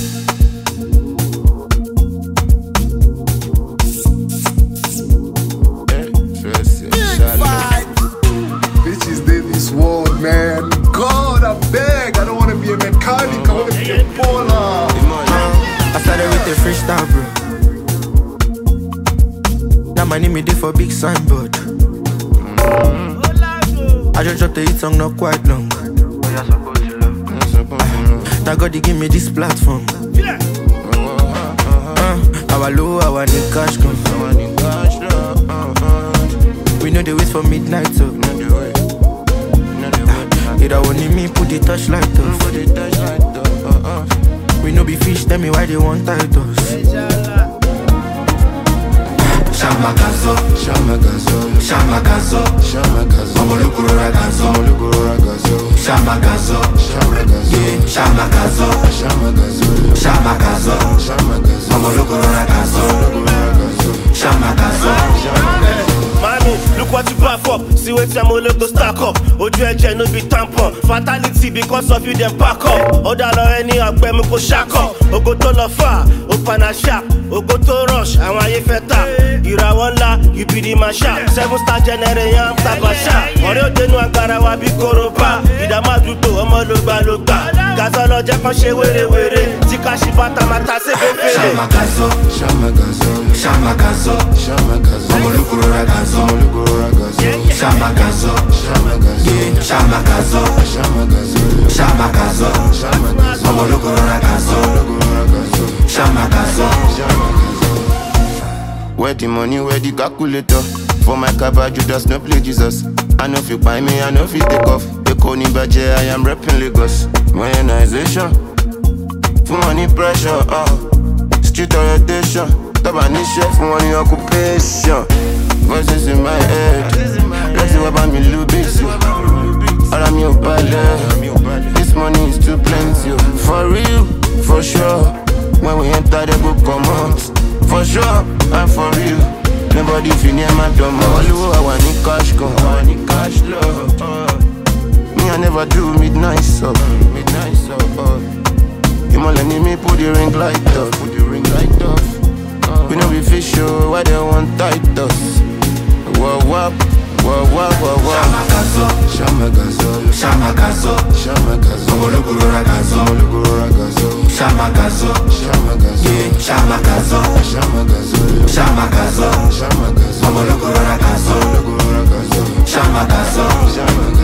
Bitches did this world, man. God, I beg. I don't want to be a mechanic. I want to be a baller. I started with a freestyle, bro. Now my name is for big signboard. I just dropped the hit song not quite long. Now God, they give me this platform. Our low, our new cash come. We know they wait for midnight, so either only me put the touchlight off. We know be fish, tell me why they want titles. Shamakazo, Shamakazo, Shamakazo, Shamakazo, Omolukuro ragazo, Shamakazo, Shamakazo, Shamakazo, Shamakazo, Shamakazo, Omolukuro ragazo, Shamakazo. Mommy, look what you back up. See what your mole go stack up. Oju eje no be tampon. Fatality because of you them pack up. Oda lo any agbe mi ko shack up. Ogo to lo fa, o pana sharp. Ogo to rush, àwọn ayé fẹ́ tà. Ìràwọ̀ ńlá, you be the man sharp. 7-star general yam taba sharp. Ọ̀rẹ́ òde nu agbára wa bí koroba. Ìdààmú àdúgbò ọmọ ló gbà. Gàzọ́ lọ jẹ́ kán ṣe wérewère. Tí ká ṣe bàtà máa ta sí fèfèrè. Shamakazo, Shamakazo, Shamakazo, Shamakazo, Omolukuro ragazo, Shamakazo, Shamakazo, Shamakazo, Shamakazo, Shamakazo, Omolukuro ragazo, Shamakazo. Where the money, where the calculator? For my cabbage, you just no play Jesus. I know if you buy me, I know if you take off. The Coney Badger, I am repping Lagos. Modernization, for money pressure, street orientation. Tabani chef, for money occupation. Voices in my head, let's see what about me, little busy. All I'm your ballet. This money is too plenty. For real, for sure. When we enter the book, come out. For sure, and for real. Nobody feel near my dumb. All I want is cash, go. I want is cash, love. Me, I never do midnight, so. Midnight, so. You might let me put the ring light off. Put the ring light off. We know we fish show, why they want tight us. Whoa, whoa, whoa, whoa, whoa, whoa. Shamakazo, Shamakazo, Shamakazo, Shamakazo, Omolukuro ragazo, Shamakazo, Shamakazo, Shamakazo, Shamakazo, Shamakazo, Shamakazo, Omolukuro ragazo, Shamakazo, Shamakazo. Shamakazo.